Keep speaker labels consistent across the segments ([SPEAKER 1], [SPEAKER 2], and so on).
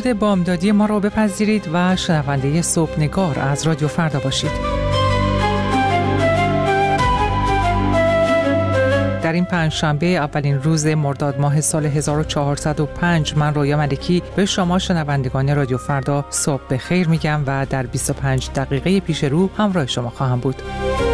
[SPEAKER 1] درود بامدادی ما را بپذیرید و شنونده صبحنگار از رادیو فردا باشید. در این پنجشنبه اولین روز مرداد ماه سال 1405 من رویا ملکی به شما شنوندگان رادیو فردا صبح بخیر میگم و در 25 دقیقه پیش رو همراه شما خواهم بود.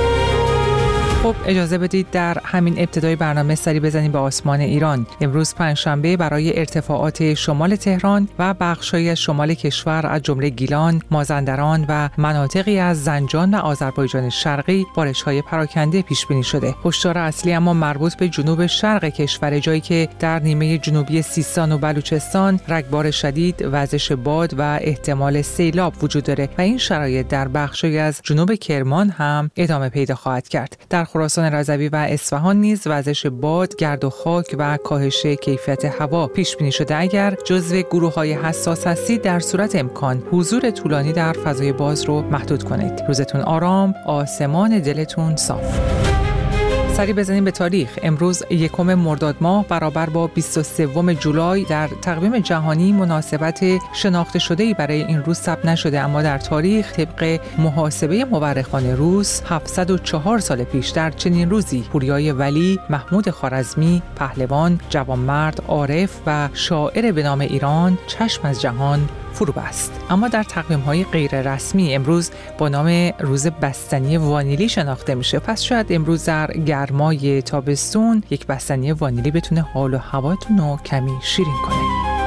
[SPEAKER 1] خب اجازه بدید در همین ابتدای برنامه سری بزنیم به آسمان ایران. امروز پنجشنبه برای ارتفاعات شمال تهران و بخش‌های از شمال کشور از جمله گیلان، مازندران و مناطقی از زنجان و آذربایجان شرقی بارش‌های پراکنده پیش بینی شده. هشدار اصلی اما مربوط به جنوب شرق کشور، جایی که در نیمه جنوبی سیستان و بلوچستان رگبار شدید، وزش باد و احتمال سیلاب وجود داره و این شرایط در بخش‌های از جنوب کرمان هم ادامه پیدا خواهد کرد. در خراسان رضوی و اصفهان نیز وزش باد، گرد و خاک و کاهش کیفیت هوا پیش بینی شده. اگر جزو گروه‌های حساس هستید در صورت امکان حضور طولانی در فضای باز رو محدود کنید. روزتون آرام، آسمان دلتون صاف. سری بزنیم به تاریخ. امروز 1 مرداد ماه برابر با 23 جولای در تقویم جهانی مناسبت شناخته شده‌ای برای این روز ثبت نشده، اما در تاریخ طبق محاسبه مورخان روس 704 سال پیش در چنین روزی پوریای ولی، محمود خوارزمی، پهلوان، جوانمرد، عارف و شاعر به نام ایران چشم از جهان فرو بست. اما در تقویم‌های غیر رسمی امروز با نام روز بستنی وانیلی شناخته میشه. پس شاید امروز در گرمای تابستون یک بستنی وانیلی بتونه حال و هواتون رو کمی شیرین کنه.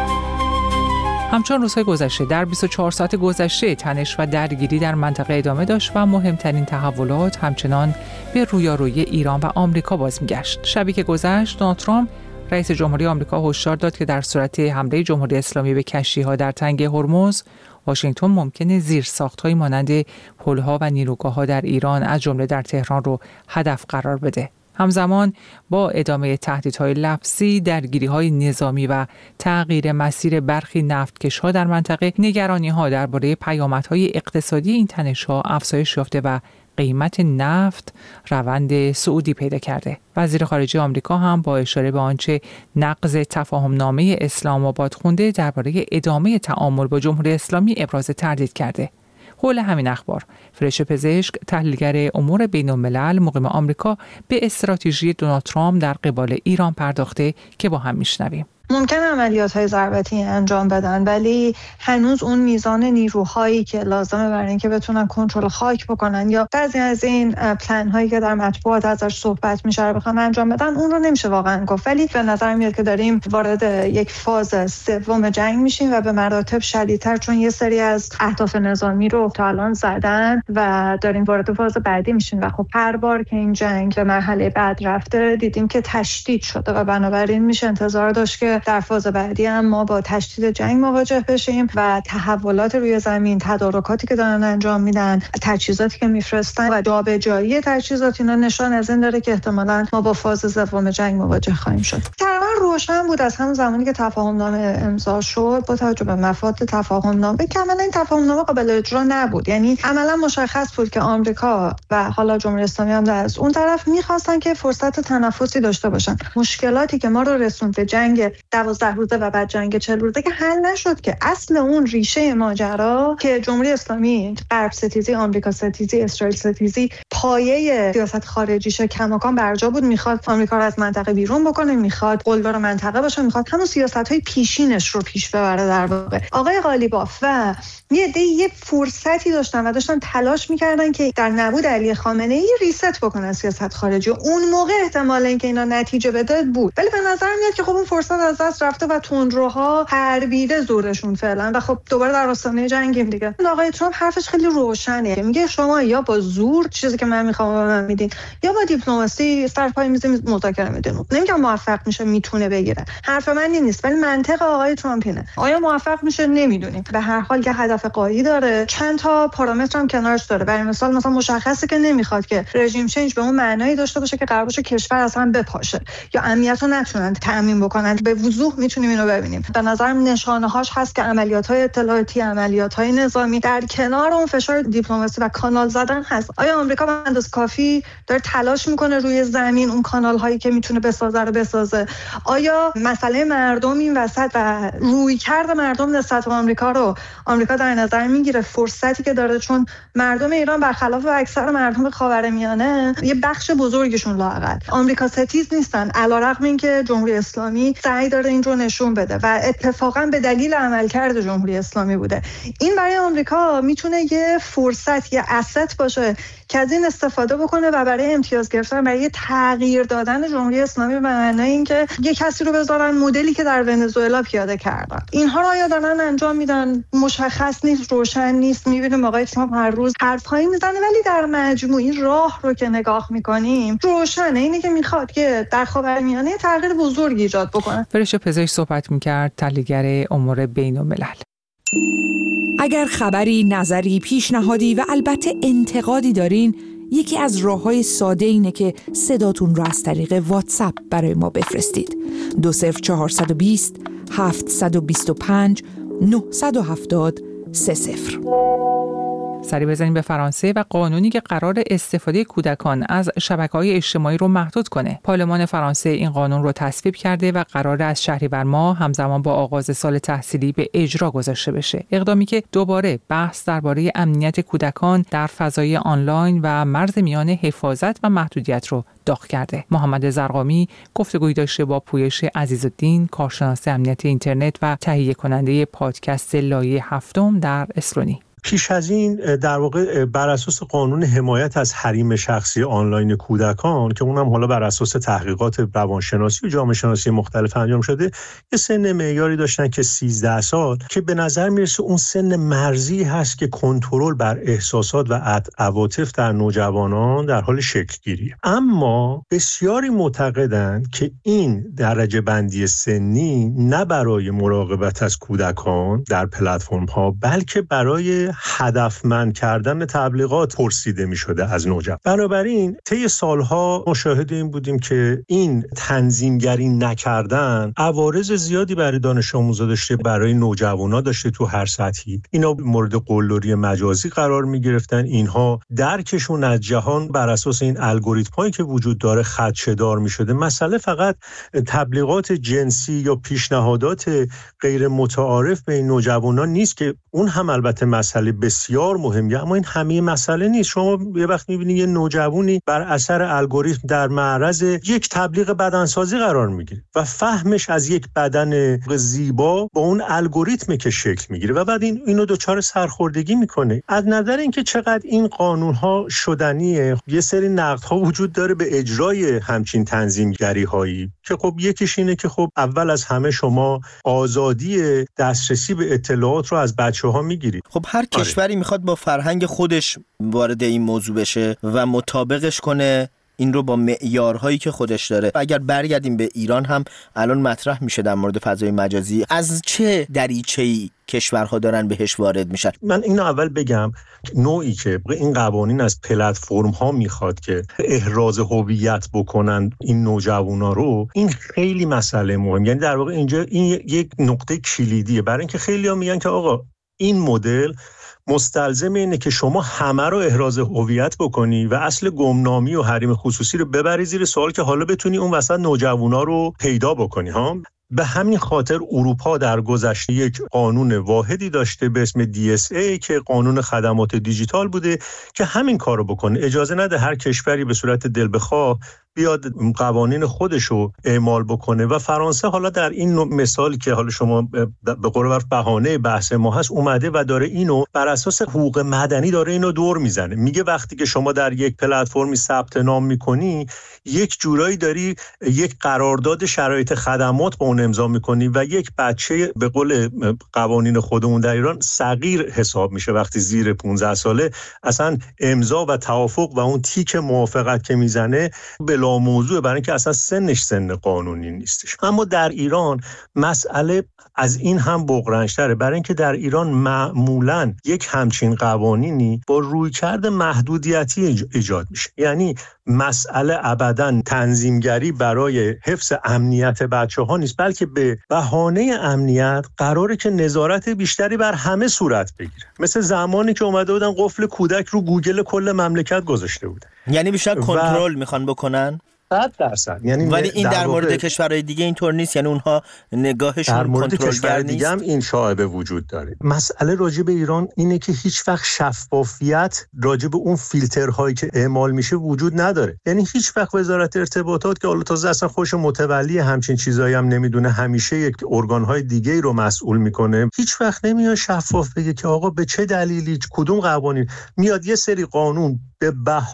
[SPEAKER 1] همچون روزهای گذشته در 24 ساعت گذشته تنش و درگیری در منطقه ادامه داشت و مهمترین تحولات همچنان به رویارویی ایران و آمریکا باز میگشت. شبی که گذشت دونالد ترامپ رئیس جمهوری آمریکا هشدار داد که در صورت حمله جمهوری اسلامی به کشتی‌ها در تنگه هرمز، واشنگتن ممکنه زیرساخت‌هایی مانند پل‌ها و نیروگاه‌ها در ایران از جمله در تهران رو هدف قرار بده. همزمان با ادامه تهدیدهای لفظی، درگیری‌های نظامی و تغییر مسیر برخی نفتکش‌ها در منطقه، نگرانی‌ها درباره پیامدهای اقتصادی این تنش‌ها افزایش یافته و قیمت نفت روند صعودی پیدا کرده. وزیر خارجه آمریکا هم با اشاره به آنچه نقض تفاهم‌نامه اسلام آباد خونده درباره ادامه تعامل با جمهوری اسلامی ابراز تردید کرده. حول همین اخبار فرش پزشک، تحلیلگر امور بین‌الملل مقیم آمریکا، به استراتژی دونالد ترامپ در قبال ایران پرداخته که با هم میشنویم.
[SPEAKER 2] ممکن عملیات‌های ضربتی انجام بدن، ولی هنوز اون میزان نیروهایی که لازمه برای اینکه بتونن کنترل خاک بکنن یا بعضی از این پلن‌هایی که در مطبوعات ازش صحبت میشه رو بخوام انجام بدن، اون رو نمیشه واقعا گفت. ولی به نظر میاد که داریم وارد یک فاز سوم جنگ میشیم و به مراتب شدیدتر، چون یه سری از اهداف نظامی رو تا الان زدن و داریم وارد فاز بعدی میشیم. و خب هر بار که این جنگ به مرحله بعد رفته دیدیم که تشدید شده و بنابراین میشه انتظار داشت که در فاز بعدی هم ما با تشدید جنگ مواجه بشیم و تحولات روی زمین، تدارکاتی که دارن انجام میدن، تجهیزاتی که میفرستن و جابجایی تجهیزات، اینا نشان از این داره که احتمالاً ما با فاز سوم جنگ مواجه خواهیم شد. تقریبا روشن بود از همون زمانی که تفاهم‌نامه امضا شد با توجه به مفاد تفاهم‌نامه که عملاً این تفاهم‌نامه قابل اجرا نبود. یعنی عملاً مشخص بود که آمریکا و حالا جمهوری اسلامی هم از اون طرف می‌خواستن که فرصت تنفسی داشته باشن. مشکلاتی که ما رو رسوند به جنگ 12 روزه و بعد جنگ 40 روزه که حل نشد، که اصل اون ریشه ماجرا که جمهوری اسلامی غرب ستیزی، آمریکا ستیزی، اسرائیل ستیزی پایه سیاست خارجیش کماکان برجا بود. میخواد آمریکا رو از منطقه بیرون بکنه، میخواد قلدر منطقه باشه، میخواد همون سیاست‌های پیشینش رو پیش ببره. در واقع آقای قالیباف و یه فرصتی داشتن تلاش میکردن که در نبود علی خامنه‌ای ریست بکنن سیاست خارجی. اون موقع احتمال اینکه اینا نتیجه بده بود، ولی به نظر میاد که خب اون فرصت از دست رفته و تندروها هربیده زورشون فعلا و خب دوباره در آستانه جنگیم دیگه. آقای ترامپ حرفش خیلی روشنه، میگه شما یا با زور چیزی که من میخوام به من میدین، یا با دیپلماسی سر پای میز مذاکره میدین. نمیگم موفق میشه، میتونه بگیره، حرف من این نیست، ولی منطق آقای ترامپ اینه. آیا موفق میشه نمیدونیم. به هر حال یه هدف قایی داره، چند تا پارامتر هم کنارش داره. برای مثال مشخصه که نمیخواد که رژیم چنج به اون معنایی داشته باشه که قرار باشه کشور اصلا بپاشه یا امنیت رو نتونن تامین بکنن. به وضوح میتونیم اینو ببینیم. به نظرم نشانه‌هاش هست که عملیات‌های اطلاعاتی، عملیات‌های نظامی در کنار اون فشار دیپلماسی و کانال زدن هست. آیا آمریکا به اندازه کافی داره تلاش میکنه روی زمین اون کانال‌هایی که میتونه بسازه رو بسازه؟ آیا مسئله مردم این وسط و رویکرد مردم نسبت به آمریکا رو آمریکا در نظر میگیره؟ فرصتی که داره، چون مردم ایران برخلاف اکثر مردم خاورمیانه یه بخش بزرگشون لااقل آمریکا ستیز نیستن، علیرغم اینکه جمهوری اسلامی سعی داره این رو نشون بده و اتفاقا به دلیل عملکرد جمهوری اسلامی بوده. این برای آمریکا میتونه یه فرصت، یه asset باشه که از این استفاده بکنه و برای امتیاز گرفتن، برای تغییر دادن جمهوری اسلامی به معنای اینکه یه کسی رو بذارن مدلی که در ونزوئلا پیاده کردن. اینها رو آیا دارن انجام میدن؟ مشخص نیست، روشن نیست. میبینیم آقای ترامپ هر روز حرفایی میزنه، ولی در مجموع این راه رو که نگاه میکنیم روشنه، اینه که میخواد که در خاورمیانه تغییر بزرگی ایجاد بکنه.
[SPEAKER 1] فرشته پزشک صحبت میکرد، تحلیلگر امور بین‌الملل.
[SPEAKER 3] اگر خبری، نظری، پیشنهادی و البته انتقادی دارین، یکی از راه‌های ساده اینه که صداتون رو از طریق واتساپ برای ما بفرستید. 20420 725 970 30.
[SPEAKER 1] سری بزنیم به فرانسه و قانونی که قرار استفاده کودکان از شبکه‌های اجتماعی رو محدود کنه. پارلمان فرانسه این قانون رو تصویب کرده و قرار از شهریور ماه همزمان با آغاز سال تحصیلی به اجرا گذاشته بشه. اقدامی که دوباره بحث درباره امنیت کودکان در فضای آنلاین و مرز میان حفاظت و محدودیت رو داغ کرده. محمد زرقامی گفتگویی داشته با پویش عزیزالدین، کارشناس امنیت اینترنت و تهیه کننده پادکست لایه هفتم در اسلونی.
[SPEAKER 4] پیش از این در واقع بر اساس قانون حمایت از حریم شخصی آنلاین کودکان که اونم حالا بر اساس تحقیقات روانشناسی و جامعه شناسی مختلف انجام شده، یه سن معیاری داشتن که 13 سال که به نظر میرسه اون سن مرزی هست که کنترل بر احساسات و عواطف در نوجوانان در حال شکل گیریه. اما بسیاری معتقدند که این درجه بندی سنی نه برای مراقبت از کودکان در پلتفرم ها بلکه برای هدفمند کردن تبلیغات پرسیده می شده از نوجوان. بنابراین طی سالها مشاهده این بودیم که این تنظیمگری نکردن عوارض زیادی برای دانش آموزا داشته، برای نوجوانا داشته. تو هر سطحی اینا مورد قلدری مجازی قرار می گرفتن. اینها درکشون از جهان بر اساس این الگوریتمایی که وجود داره خدشه‌دار می شده. مسئله فقط تبلیغات جنسی یا پیشنهادات غیر متعارف به این نوجوانا نیست که اون هم البته مسئله بسیار مهمیه، اما این همه مسئله نیست. شما یه وقت می‌بینید یه نوجوانی بر اثر الگوریتم در معرض یک تبلیغ بدنسازی قرار میگیره و فهمش از یک بدن زیبا با اون الگوریتمی که شکل میگیره و بعد اینو دچار سرخوردگی میکنه. از نظر اینکه چقدر این قانون‌ها شدنیه، یه سری نقدها وجود داره به اجرای همچین تنظیمگری‌هایی که خب یکیش اینه که خب اول از همه شما آزادی دسترسی به اطلاعات رو از بچه‌ها میگیرید.
[SPEAKER 5] خب هر کشوری میخواد با فرهنگ خودش وارد این موضوع بشه و مطابقش کنه این رو با معیارهایی که خودش داره. اگر برگردیم به ایران هم الان مطرح میشه در مورد فضای مجازی، از چه دریچه‌ای کشورها دارن بهش وارد میشن؟
[SPEAKER 4] من اینو اول بگم، نوعی که این قوانین از پلتفرم ها میخواد که احراز هویت بکنن این نوجوانا رو، این خیلی مسئله مهم. یعنی در واقع اینجا این یک نقطه کلیدیه، برای اینکه خیلی‌ها میگن که آقا این مدل مستلزم اینه که شما همه رو احراز هویت بکنی و اصل گمنامی و حریم خصوصی رو ببری زیر سوال که حالا بتونی اون وسط نوجوانا رو پیدا بکنی ها. به همین خاطر اروپا در گذشته یک قانون واحدی داشته به اسم DSA که قانون خدمات دیجیتال بوده که همین کارو بکنه. اجازه نده هر کشوری به صورت دل بخواه بیاد قوانین خودشو اعمال بکنه و فرانسه حالا در این مثالی که حالا شما به قول معروف بهانه بحث ما هست اومده و داره اینو بر اساس حقوق مدنی داره اینو دور میزنه. میگه وقتی که شما در یک پلتفرمی ثبت نام میکنی، یک جورایی داری یک قرارداد شرایط خدمات با اون امضا میکنی و یک بچه به قول قوانین خودمون در ایران صغیر حساب میشه وقتی زیر 15 ساله. اصلا امضا و توافق و اون تیک موافقت که میزنه بلا موضوع، برای اینکه اصلا سنش سن قانونی نیستش. اما در ایران مسئله از این هم بغرنج‌تره، برای اینکه در ایران معمولاً یک همچین قوانینی با رویکرد محدودیتی ایجاد میشه. یعنی مسئله ابداً تنظیمگری برای حفظ امنیت بچه‌ها نیست، بلکه به بهانه امنیت قراره که نظارت بیشتری بر همه صورت بگیره. مثل زمانی که اومده بودن قفل کودک رو گوگل کل مملکت گذاشته بودن.
[SPEAKER 5] یعنی بیشتر کنترل میخوان بکنن
[SPEAKER 4] 100%. یعنی
[SPEAKER 5] ولی این در مورد کشورهای دیگه اینطور نیست، یعنی اونها نگاهشون
[SPEAKER 4] در مورد
[SPEAKER 5] کنترلگر
[SPEAKER 4] کشور دیگه هم این شایبه وجود داره. مسئله راجع به ایران اینه که هیچ وقت شفافیت راجع به اون فیلترهایی که اعمال میشه وجود نداره. یعنی هیچ وقت وزارت ارتباطات که حالا تازه اصلا خوش متولی همچین چیزایی هم نمیدونه، همیشه یک ارگان‌های دیگه‌ای رو مسئول میکنه، هیچ وقت نمیاد شفاف بگه که آقا به چه دلیلی کدوم قوانین میاد یه سری قانون به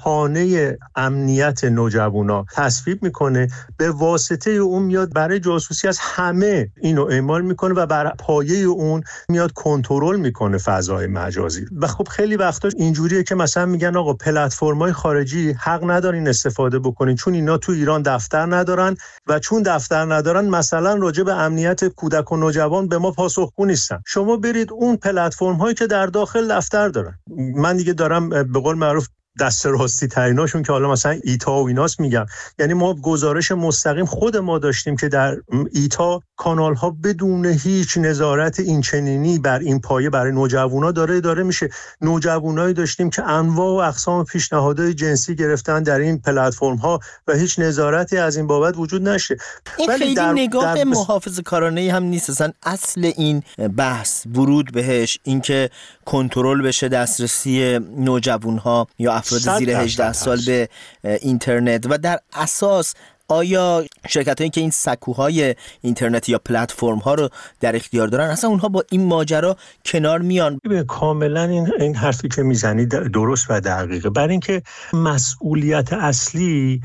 [SPEAKER 4] بهانه امنیت نوجوانا تصویب میکنه، به واسطه اون میاد برای جاسوسی از همه اینو اعمال میکنه و بر پایه اون میاد کنترل میکنه فضای مجازی. و خب خیلی وقتا اینجوریه که مثلا میگن آقا پلتفرم‌های خارجی حق ندارین استفاده بکنین چون اینا تو ایران دفتر ندارن و چون دفتر ندارن مثلا راجع به امنیت کودک و نوجوان به ما پاسخگو نیستن. شما برید اون پلتفرم‌هایی که در داخل دفتر دارن. من دیگه دارم به قول معروف دست راستی تریناشون که حالا مثلا ایتا و ایناس میگم، یعنی ما گزارش مستقیم خود ما داشتیم که در ایتا کانال ها بدون هیچ نظارت این چنینی بر این پایه برای نوجوانا داره میشه. نوجوانایی داشتیم که انواع و اقسام پیشنهادهای جنسی گرفتن در این پلتفرم ها و هیچ نظارتی از این بابت وجود نشه.
[SPEAKER 5] این خیلی نگاه محافظه‌کارانه‌ای هم نیست. اصل این بحث ورود بهش اینکه کنترل بشه دسترسی نوجوانها یا افراد زیر 18 سال به اینترنت و در اساس آیا شرکت‌هایی که این سکوهای اینترنتی یا پلتفرم‌ها رو در اختیار دارن اصلا اونها با این ماجرا کنار میان؟
[SPEAKER 4] کاملا این حرفی که میزنی درست و دقیقه، برای اینکه مسئولیت اصلی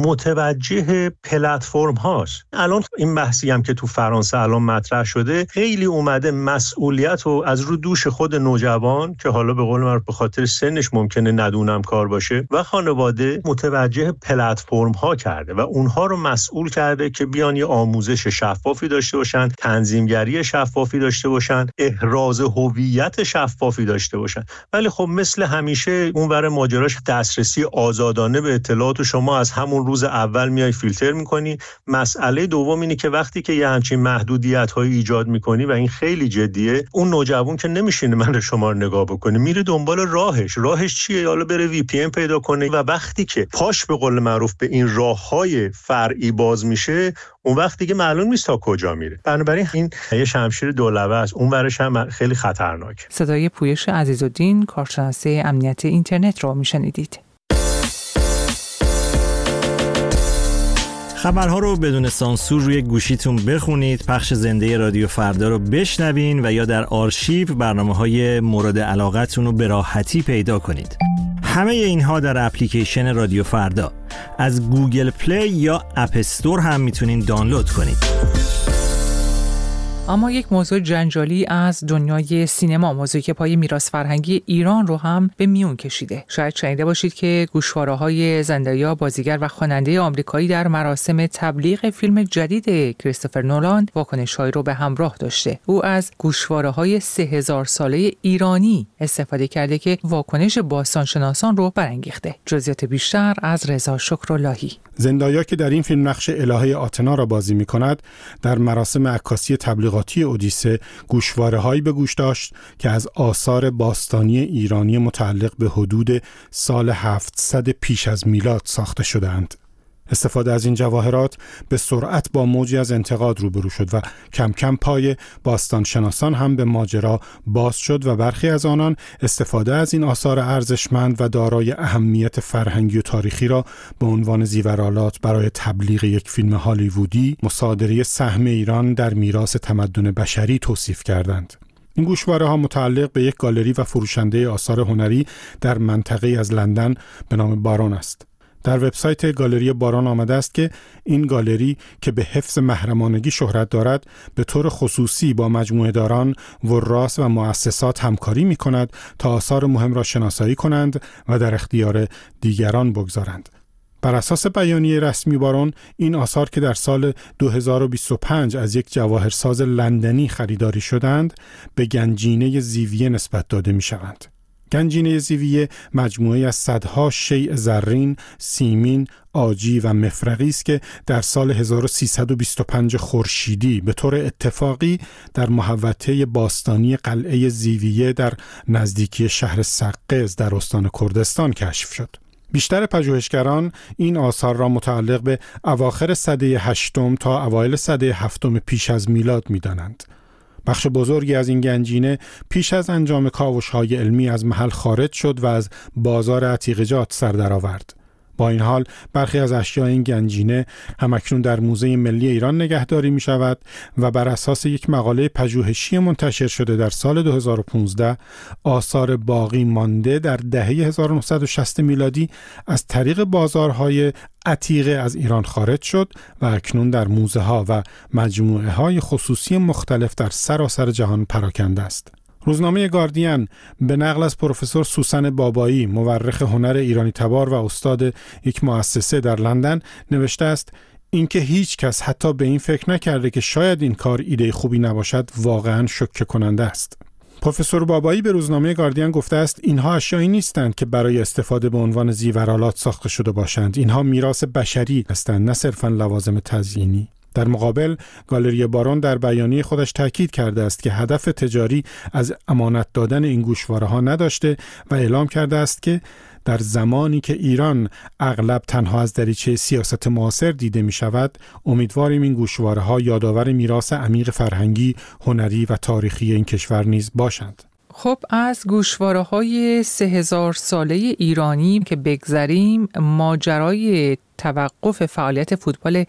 [SPEAKER 4] متوجه پلتفرم هاست. الان این بحثی هم که تو فرانسه الان مطرح شده خیلی اومده مسئولیت رو از رو دوش خود نوجوان که حالا به قول من به خاطر سنش ممکنه ندونم کار باشه و خانواده متوجه پلتفرم ها کرده و اونها رو مسئول کرده که بیان یه آموزش شفافی داشته باشن، تنظیمگری شفافی داشته باشن، احراز هویت شفافی داشته باشن. ولی خب مثل همیشه اونور ماجراش دسترسی آزادانه به اطلاعات شما از همون روز اول میای فیلتر میکنی. مسئله دوم اینه که وقتی که یه همچین محدودیت‌هایی ایجاد میکنی و این خیلی جدیه، اون نوجوان که نمیشینه من شما رو نگاه بکنه، میره دنبال راهش چیه؟ حالا بره وی پی ان پیدا کنه و وقتی که پاش به قول معروف به این راههای فرعی باز میشه اون وقت دیگه معلوم نیست تا کجا میره. بنابراین این یه شمشیر دولبه است، اون ورش هم خیلی خطرناکه.
[SPEAKER 1] صدای پویش عزیزالدین، کارشناس امنیت اینترنت رو میشنیدید.
[SPEAKER 6] خبرها رو بدون سانسور روی گوشیتون بخونید، پخش زنده رادیو فردا رو بشنوین و یا در آرشیو برنامه‌های مورد علاقتون رو به راحتی پیدا کنید. همه اینها در اپلیکیشن رادیو فردا از گوگل پلی یا اپ استور هم میتونین دانلود کنید.
[SPEAKER 1] اما یک موضوع جنجالی از دنیای سینما، موضوعی که پای میراث فرهنگی ایران رو هم به میون کشیده. شاید شنیده باشید که گوشواره‌های زندیا، بازیگر و خواننده آمریکایی در مراسم تبلیغ فیلم جدید کریستوفر نولان واکنش‌هایی رو به همراه داشته. او از گوشواره‌های 3000 ساله ایرانی استفاده کرده که واکنش باستانشناسان رو برانگیخته. جزئیات بیشتر از رضا شکراللهی.
[SPEAKER 7] زندایا که در این فیلم نقش الهه آتنا را بازی می‌کند، در مراسم عکاسی تبلیغاتی اودیسه گوشواره‌هایی به گوش داشت که از آثار باستانی ایرانی متعلق به حدود سال 700 پیش از میلاد ساخته شدند. استفاده از این جواهرات به سرعت با موجی از انتقاد روبرو شد و کم کم پای باستانشناسان هم به ماجرا باز شد و برخی از آنان استفاده از این آثار ارزشمند و دارای اهمیت فرهنگی و تاریخی را به عنوان زیورآلات برای تبلیغ یک فیلم هالیوودی مصادره سهم ایران در میراث تمدن بشری توصیف کردند. این گوشواره‌ها متعلق به یک گالری و فروشنده آثار هنری در منطقه‌ای از لندن به نام بارون است. در وبسایت گالری باران آمده است که این گالری که به حفظ محرمانگی شهرت دارد به طور خصوصی با مجموعه داران، وراث و مؤسسات همکاری می کند تا آثار مهم را شناسایی کنند و در اختیار دیگران بگذارند. بر اساس بیانیه رسمی بارون، این آثار که در سال 2025 از یک جواهرساز لندنی خریداری شدند به گنجینه زیویه نسبت داده می شوند. گنجینه زیویه مجموعه از صدها شیء زرین، سیمین، عاجی و مفرغی است که در سال 1325 خورشیدی به طور اتفاقی در محوطه باستانی قلعه زیویه در نزدیکی شهر سقز در استان کردستان کشف شد. بیشتر پژوهشگران این آثار را متعلق به اواخر سده 8 تا اوایل سده 7 پیش از میلاد می‌دانند. بخش بزرگی از این گنجینه پیش از انجام کاوش‌های علمی از محل خارج شد و از بازار عتیقه‌جات سر درآورد. با این حال برخی از اشیاء این گنجینه همکنون در موزه ملی ایران نگهداری می شود و بر اساس یک مقاله پژوهشی منتشر شده در سال 2015 آثار باقی مانده در دهه 1960 میلادی از طریق بازارهای عتیقه از ایران خارج شد و اکنون در موزه ها و مجموعه های خصوصی مختلف در سراسر جهان پراکنده است. روزنامه گاردین به نقل از پروفسور سوسن بابایی، مورخ هنر ایرانی تبار و استاد یک مؤسسه در لندن نوشته است: اینکه هیچ کس حتی به این فکر نکرده که شاید این کار ایده خوبی نباشد واقعاً شوکه کننده است. پروفسور بابایی به روزنامه گاردین گفته است اینها اشیایی نیستند که برای استفاده به عنوان زیورآلات ساخته شده باشند. اینها میراث بشری هستند، نه صرفاً لوازم تزیینی. در مقابل گالری بارون در بیانیه خودش تاکید کرده است که هدف تجاری از امانت دادن این گوشواره‌ها نداشته و اعلام کرده است که در زمانی که ایران اغلب تنها از دریچه سیاست معاصر دیده می شود، امیدواریم این گوشواره‌ها یادآور میراث عمیق فرهنگی، هنری و تاریخی این کشور نیز باشند.
[SPEAKER 1] خب از گوشواره‌های 3000 ساله ایرانی که بگذریم، ماجرای توقف فعالیت فوتبال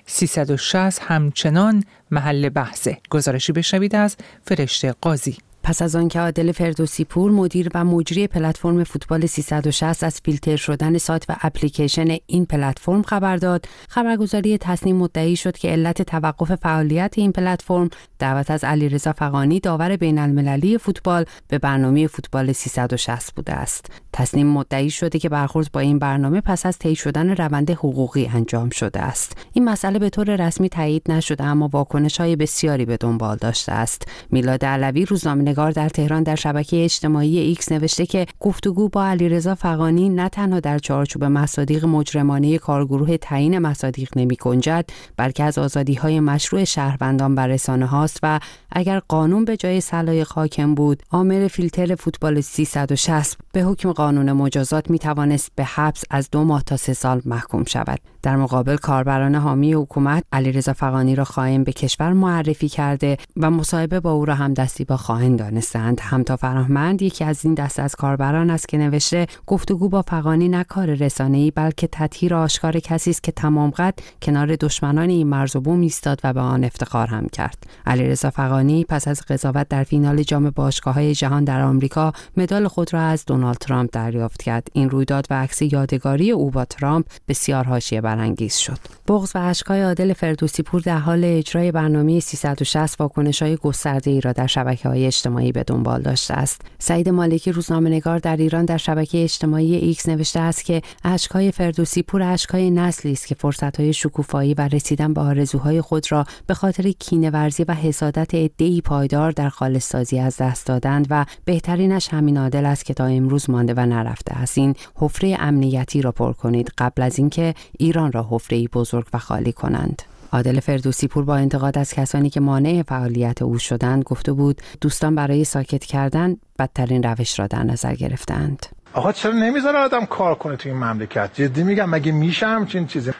[SPEAKER 1] 360 همچنان محل بحثه. گزارشی بشنوید از فرشته قاضی.
[SPEAKER 8] پس از آنکه عادل فردوسی پور، مدیر و مجری پلتفرم فوتبال 360 از فیلتر شدن سایت و اپلیکیشن این پلتفرم خبر داد، خبرگزاری تصنیم مدعی شد که علت توقف فعالیت این پلتفرم دعوت از علیرضا فغانی، داور بین‌المللی فوتبال، به برنامه فوتبال 360 بوده است. تصنیم مدعی شده که برخورد با این برنامه پس از طی شدن روند حقوقی انجام شده است. این مسئله به طور رسمی تایید نشده، اما واکنش‌های بسیاری به دنبال داشته است. میلاد علوی، روزنامه‌نگار در تهران، در شبکه اجتماعی ایکس نوشته که گفتگو با علیرضا فغانی نه تنها در چارچوب مصادیق مجرمانه کارگروه تعیین مصادیق نمی‌گنجد، بلکه از آزادی‌های مشروع شهروندان بر رسانه‌هاست و اگر قانون به جای سلایق حاکم بود، آمر فیلتر فوتبال 360 به حکم قانون مجازات می‌توانست به حبس از 2 ماه تا 3 سال محکوم شود. در مقابل کاربران حامی حکومت علیرضا فغانی را خائن به کشور معرفی کرده و مصاحبه با او را هم دستی با خائن دانستند. همتا فرهمند، یکی از این دسته از کاربران است که نوشته گفتگو با فغانی نه کار رسانه‌ای بلکه تطهیر آشکار کسی است که تمام قد کنار دشمنان این مرز و بوم ایستاد و به آن افتخار هم کرد. علیرضا فغانی پس از قضاوت در فینال جام باشگاه‌های جهان در آمریکا مدال خود را از دونالد ترامپ دریافت کرد. این رویداد و عکس یادگاری او با ترامپ بسیار حاشیه برانگیز شد. بغض و اشک‌های عادل فردوسی پور در حال اجرای برنامه 360 واکنش‌های گسترده‌ای را در شبکه‌های اجتماعی به دنبال داشته است. سعید مالکی، روزنامه‌نگار در ایران، در شبکه اجتماعی ایکس نوشته است که اشک‌های فردوسی پور اشک‌های نسلی است که فرصت‌های شکوفایی و رسیدن به آرزوهای خود را به خاطر کینه‌ورزی و حسادت عده‌ای پایدار در خالص‌سازی از دست دادند و بهترینش همین عادل است که تا امروز مانده و نرفته است. این حفره امنیتی را پر کنید قبل از اینکه ایران را حفره‌ای بزرگ و خالی کنند. عادل فردوسی پور با انتقاد از کسانی که مانع فعالیت او شدند گفته بود دوستان برای ساکت کردن بدترین روش را در نظر گرفتند.
[SPEAKER 9] آقا چرا نمیذاره آدم کار کنه تو این مملکت؟ جدی میگم، مگه میشه همچین چیزی؟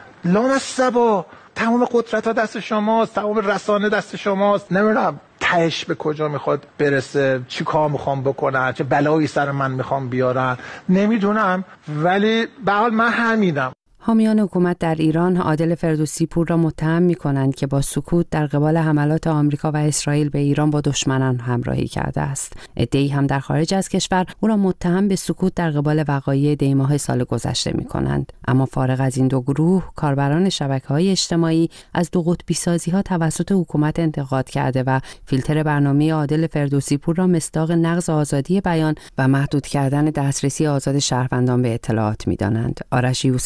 [SPEAKER 9] لامصبا تمام قدرت ها دست شماست، تمام رسانه دست شماست. نمیدونم تهش به کجا میخواد برسه، چی کار میخوام بکنن، چه بلایی سر من میخوام بیارن، نمیدونم، ولی به حال من همینم.
[SPEAKER 8] حامیان حکومت در ایران عادل فردوسی پور را متهم می‌کنند که با سکوت در قبال حملات آمریکا و اسرائیل به ایران با دشمنان همراهی کرده است. عده‌ای هم در خارج از کشور او را متهم به سکوت در قبال وقایع دی ماه سال گذشته می‌کنند. اما فارغ از این دو گروه، کاربران شبکه‌های اجتماعی از دو قطبی سازی‌ها توسط حکومت انتقاد کرده و فیلتر برنامه عادل فردوسی پور را مصداق نقض آزادی بیان و محدود کردن دسترسی آزاد شهروندان به اطلاعات می‌دانند. آرش یوسفی از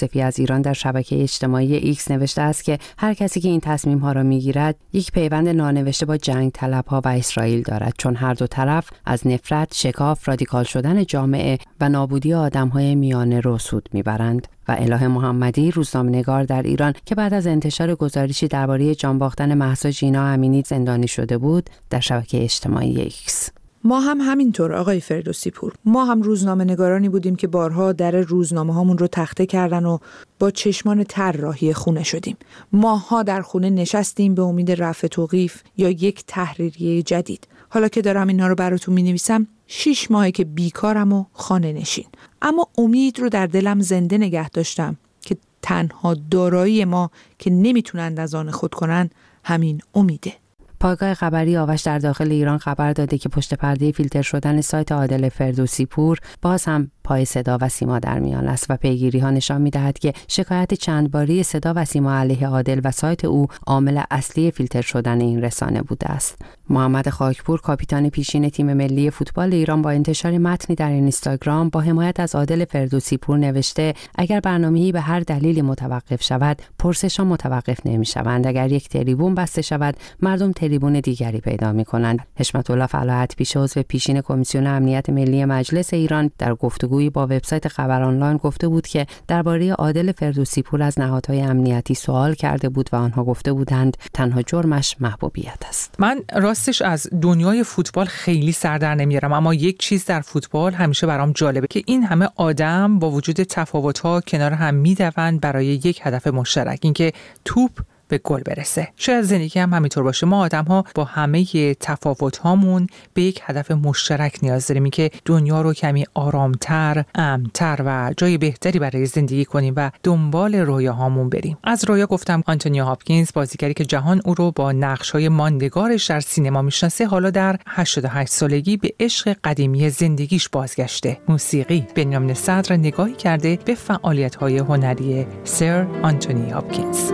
[SPEAKER 8] ایران در شبکه اجتماعی ایکس نوشته است که هر کسی که این تصمیم‌ها را می‌گیرد یک پیوند نانوشته با جنگ طلب‌ها و اسرائیل دارد، چون هر دو طرف از نفرت، شکاف، رادیکال شدن جامعه و نابودی آدم‌های میانه رو سود می‌برند. و اله محمدی، روزنامه‌نگار در ایران که بعد از انتشار گزارشی درباره جان باختن مهسا جینا امینی زندانی شده بود، در شبکه اجتماعی ایکس:
[SPEAKER 3] ما هم همینطور آقای فردوسی پور، ما هم روزنامه‌نگارانی بودیم که بارها در روزنامه‌هامون رو تخته کردن و با چشمان تر راهی خونه شدیم. ماها در خونه نشستیم به امید رفع توقیف یا یک تحریریه جدید. حالا که دارم اینا رو براتون می‌نویسم 6 ماهه که بیکارم و خانه نشین، اما امید رو در دلم زنده نگه داشتم که تنها دارایی ما که نمیتونند از آن خود کنن همین امیده.
[SPEAKER 8] پایگاه خبری آوش در داخل ایران خبر داده که پشت پرده فیلتر شدن سایت عادل فردوسی پور باز هم پای صدا و سیما در میان است و پیگیری‌ها نشان می‌دهد که شکایت چند باری صدا و سیما علیه عادل و سایت او عامل اصلی فیلتر شدن این رسانه بوده است. محمد خاکپور، کاپیتان پیشین تیم ملی فوتبال ایران، با انتشار متنی در اینستاگرام با حمایت از عادل فردوسی پور نوشته: اگر برنامه‌ای به هر دلیلی متوقف شود، پرسش‌ها متوقف نمی‌شوند. اگر یک تریبون بسته شود، مردم تریبون دیگری پیدا می‌کنند. حشمت الله فلاحت پیش، عضو پیشین کمیسیون امنیت ملی مجلس ایران، در گفتگویی با وبسایت خبر آنلاین گفته بود که درباره عادل فردوسی پور از نهادهای امنیتی سوال کرده بود و آنها گفته بودند تنها جرمش محبوبیت است.
[SPEAKER 1] من راستش از دنیای فوتبال خیلی سر در نمیارم، اما یک چیز در فوتبال همیشه برام جالبه که این همه آدم با وجود تفاوت‌ها کنار هم میدوند برای یک هدف مشترک، اینکه توپ به گل برسه. شاید زندگی هم همینطور باشه. ما آدم‌ها با همه تفاوت‌هامون به یک هدف مشترک نیاز داریم، که دنیا رو کمی آرام‌تر، امن‌تر و جای بهتری برای زندگی کنیم و دنبال رویاهامون بریم. از رویا گفتم. آنتونی هاپکینز، بازیگری که جهان او رو با نقش‌های ماندگارش در سینما میشناسه، حالا در 88 سالگی به عشق قدیمی زندگیش بازگشته: موسیقی. بنیامین صدر نگاهی کرده به فعالیت‌های هنری سر آنتونی هاپکینز.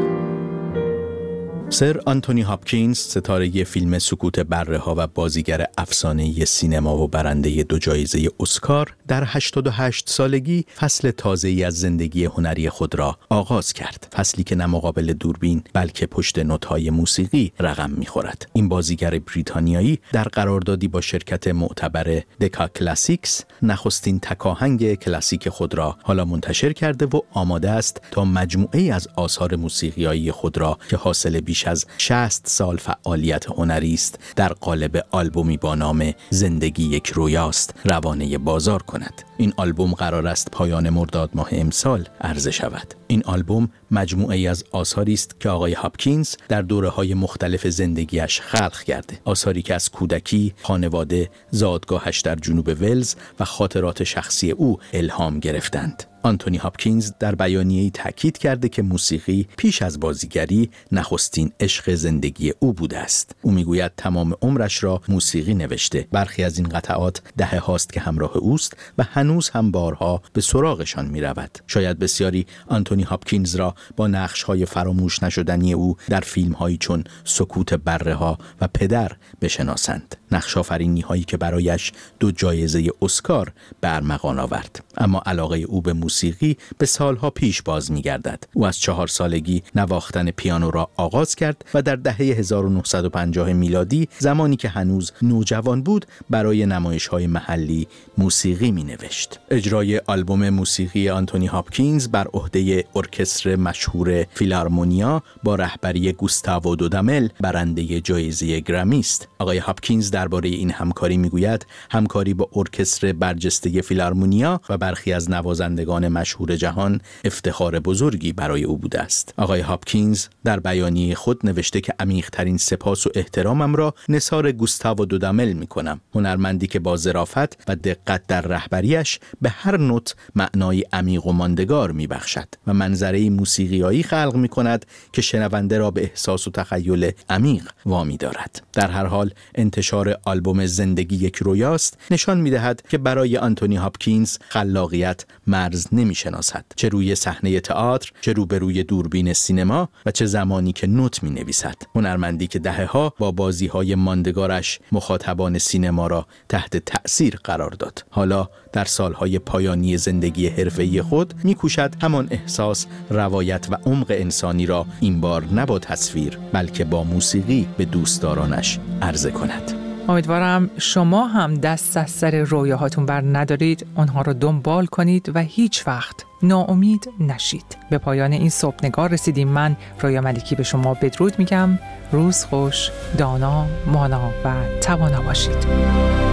[SPEAKER 10] سر آنتونی هاپکینز، ستاره فیلم سکوت بره‌ها و بازیگر افسانه‌ای سینما و برنده 2 جایزه اسکار، در 88 سالگی فصل تازه‌ای از زندگی هنری خود را آغاز کرد. فصلی که نه مقابل دوربین بلکه پشت نوت‌های موسیقی رقم می‌خورد. این بازیگر بریتانیایی در قراردادی با شرکت معتبر دکا کلاسیکس نخستین تکاهنگ کلاسیک خود را حالا منتشر کرده و آماده است تا مجموعه‌ای از آثار موسیقیایی خود را که حاصل بیش از 60 سال فعالیت هنری است در قالب آلبومی با نام زندگی یک رویاست روانه بازار کند. این آلبوم قرار است پایان مرداد ماه امسال عرضه شود. این آلبوم مجموعه‌ای از آثاری است که آقای هاپکینز در دوره‌های مختلف زندگیش خلق کرده. آثاری که از کودکی، خانواده، زادگاهش در جنوب ولز و خاطرات شخصی او الهام گرفتند. آنتونی هاپکینز در بیانیه‌ای تاکید کرده که موسیقی پیش از بازیگری نخستین عشق زندگی او بوده است. او میگوید تمام عمرش را موسیقی نوشته. برخی از این قطعات دهه هاست که همراه اوست و هنوز هم بارها به سراغشان میرود. شاید بسیاری آنتونی هاپکینز را با نقش‌های فراموش نشدنی او در فیلم‌هایی چون سکوت بره‌ها و پدر بشناسند. نقش‌آفرینی‌هایی که برایش 2 جایزه اسکار به ارمغان آورد. اما علاقه او به موسیقی به سالها پیش باز می‌گردد. او از 4 سالگی نواختن پیانو را آغاز کرد و در دهه 1950 میلادی، زمانی که هنوز نوجوان بود، برای نمایش‌های محلی موسیقی می‌نوشت. اجرای آلبوم موسیقی آنتونی هاپکینز بر عهده ارکستر مشهور فیلارمونیا با رهبری گوستاو دودامل، برنده جایزه گرمی است. آقای هاپکینز درباره این همکاری میگوید همکاری با ارکستر برجسته فیلارمونیا و برخی از نوازندگان مشهور جهان افتخار بزرگی برای او بوده است. آقای هاپکینز در بیانیه خود نوشته که عمیق‌ترین سپاس و احترامم را نثار گوستاو دودامل میکنم. هنرمندی که با ظرافت و دقت در رهبریش به هر نوت معنای عمیق و ماندگار میبخشد و منظره موسیقیایی خلق میکند که شنونده را به احساس و تخیل عمیق وامی دارد. در هر حال انتشار آلبوم زندگی یک رویاست نشان میدهد که برای آنتونی هاپکینز خلاقیت مرز نمیشناسد، چه روی صحنه تئاتر، چه روبروی دوربین سینما و چه زمانی که نوت مینویسد. هنرمندی که دهه‌ها با بازی‌های ماندگارش مخاطبان سینما را تحت تأثیر قرار داد، حالا در سالهای پایانی زندگی حرفه‌ای خود می‌کوشد همان احساس، روایت و عمق انسانی را این بار نه با تصویر بلکه با موسیقی به دوستدارانش عرضه کند.
[SPEAKER 1] امیدوارم شما هم دست از سر رویاهاتون بر ندارید، آنها رو دنبال کنید و هیچ وقت ناامید نشید. به پایان این صبحنگار رسیدیم. من رویا ملکی به شما بدرود میگم. روز خوش، دانا، مانا و توانا باشید.